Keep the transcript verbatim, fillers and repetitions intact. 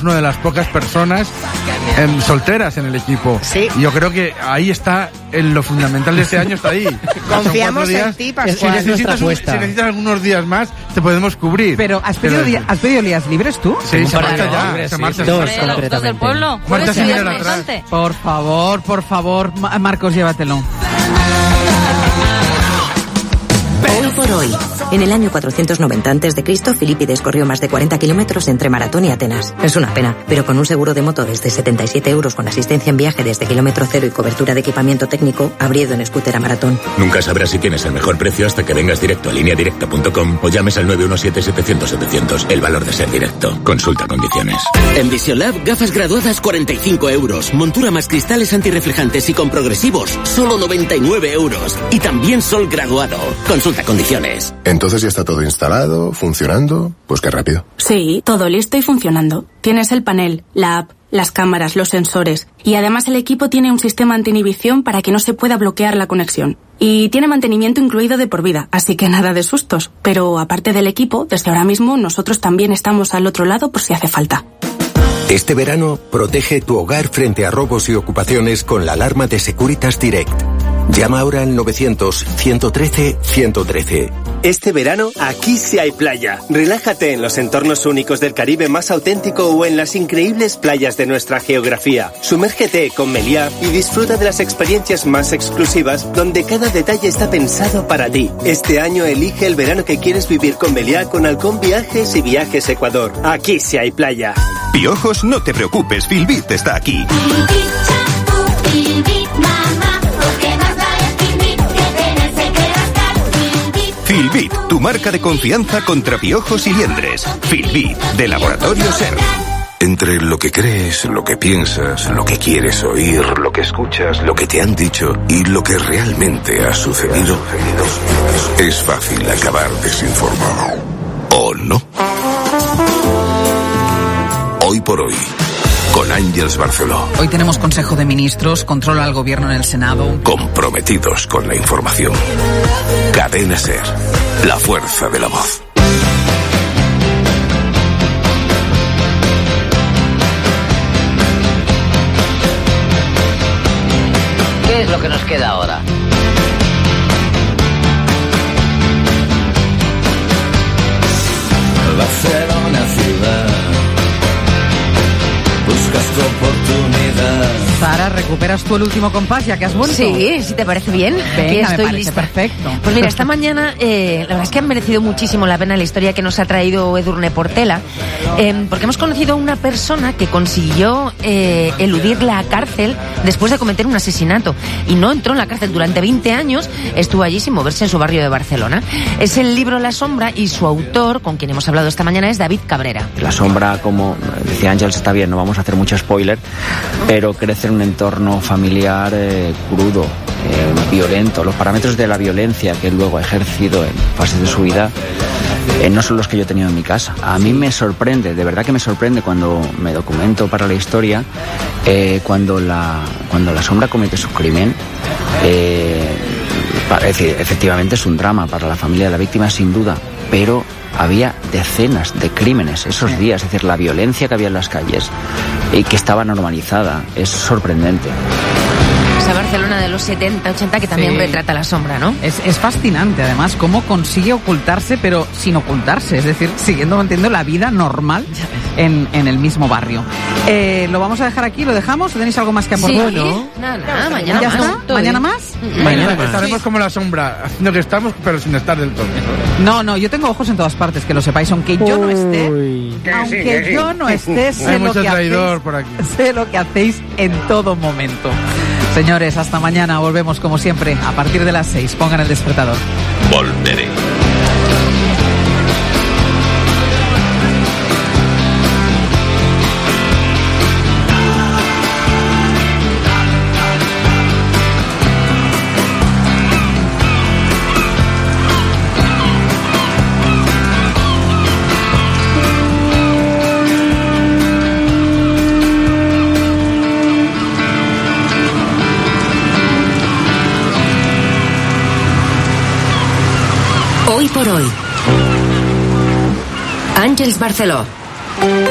es una de las pocas personas eh, solteras en el equipo. Sí. Y yo creo que ahí está, en lo fundamental de este año está ahí. Confiamos días, en ti, Pascual. Si necesitas, un, si necesitas algunos días más, te podemos cubrir. Pero, ¿has pedido, día, ¿has pedido días libres tú? Sí, se marcha ya. Libre, se sí, marcha. dos, Sí. concretamente. Los del pueblo. Marta sin mirar Jueves y atrás. viernes. Por favor, por favor, Ma- Marcos, llévatelo. Hoy por hoy. En el año cuatrocientos noventa antes de Cristo, Filipides corrió más de cuarenta kilómetros entre Maratón y Atenas. Es una pena, pero con un seguro de moto desde setenta y siete euros con asistencia en viaje desde kilómetro cero y cobertura de equipamiento técnico, habría ido en scooter a Maratón. Nunca sabrás si tienes el mejor precio hasta que vengas directo a línea directa punto com o llames al nueve uno siete setecientos setecientos. El valor de ser directo. Consulta condiciones. En Vision Lab, gafas graduadas cuarenta y cinco euros. Montura más cristales antirreflejantes y con progresivos, solo noventa y nueve euros. Y también sol graduado. Consulta condiciones. Entonces ya está todo instalado, funcionando. Pues qué rápido. Sí, todo listo y funcionando. Tienes el panel, la app, las cámaras, los sensores. Y además el equipo tiene un sistema anti-inhibición para que no se pueda bloquear la conexión. Y tiene mantenimiento incluido de por vida, así que nada de sustos. Pero aparte del equipo, desde ahora mismo nosotros también estamos al otro lado por si hace falta. Este verano, protege tu hogar frente a robos y ocupaciones con la alarma de Securitas Direct. Llama ahora al novecientos, ciento trece, ciento trece. Este verano, aquí sí hay playa. Relájate en los entornos únicos del Caribe más auténtico o en las increíbles playas de nuestra geografía. Sumérgete con Meliá y disfruta de las experiencias más exclusivas donde cada detalle está pensado para ti. Este año elige el verano que quieres vivir con Meliá con Halcón Viajes y Viajes Ecuador. Aquí sí hay playa. Piojos, no te preocupes, Filbit está aquí. Filbit, tu marca de confianza contra piojos y liendres. Filbit, de Laboratorio Ser. Entre lo que crees, lo que piensas, lo que quieres oír, lo que escuchas, lo que te han dicho y lo que realmente ha sucedido, es fácil acabar desinformado. ¿O no? Hoy por hoy, con Ángeles Barceló. Hoy tenemos Consejo de Ministros, controla al Gobierno en el Senado. Comprometidos con la información. Cadena Ser, la fuerza de la voz. ¿Qué es lo que nos queda ahora? Barcelona ciudad, buscas tu oportunidad. Sara, ¿recuperas tú el último compás ya que has vuelto? Sí, si te parece bien. Venga, Aquí estoy me parece lista. Perfecto. Pues mira, esta mañana eh, la verdad es que han merecido muchísimo la pena la historia que nos ha traído Edurne Portela, eh, porque hemos conocido a una persona que consiguió eh, eludir la cárcel después de cometer un asesinato y no entró en la cárcel durante veinte años, estuvo allí sin moverse en su barrio de Barcelona. Es el libro La Sombra y su autor, con quien hemos hablado esta mañana, es David Cabrera. La Sombra, como decía Ángeles, está bien, no vamos a hacer mucho spoiler, pero crece en un entorno familiar eh, crudo, eh, violento. Los parámetros de la violencia que él luego ha ejercido en fases de su vida eh, no son los que yo he tenido en mi casa. A mí me sorprende, de verdad que me sorprende cuando me documento para la historia, eh, cuando, la, cuando la Sombra comete su crimen. Eh, es decir, efectivamente es un drama para la familia de la víctima, sin duda, pero había decenas de crímenes esos días, es decir, la violencia que había en las calles y que estaba normalizada, es sorprendente. Esa Barcelona de los setenta, ochenta que también Sí. retrata La Sombra, ¿no? Es, es fascinante, además, cómo consigue ocultarse, pero sin ocultarse, es decir, siguiendo manteniendo la vida normal en, en el mismo barrio. Eh, ¿Lo vamos a dejar aquí? ¿Lo dejamos? ¿O tenéis algo más que aportar? Sí, no, nada, nada, mañana ¿Ya más. está? Todo ¿Mañana bien. más? Mañana estaremos como la sombra, haciendo que estamos, pero sin estar del todo. No, no, yo tengo ojos en todas partes, que lo sepáis, aunque yo no esté, Que aunque sí, que sí. yo no esté, sé Hay lo, mucho que traidor hacéis, por aquí. sé lo que hacéis en todo momento. Señores, hasta mañana, volvemos como siempre, a partir de las seis, pongan el despertador. Volveré. Hoy por hoy. Ángeles Barceló.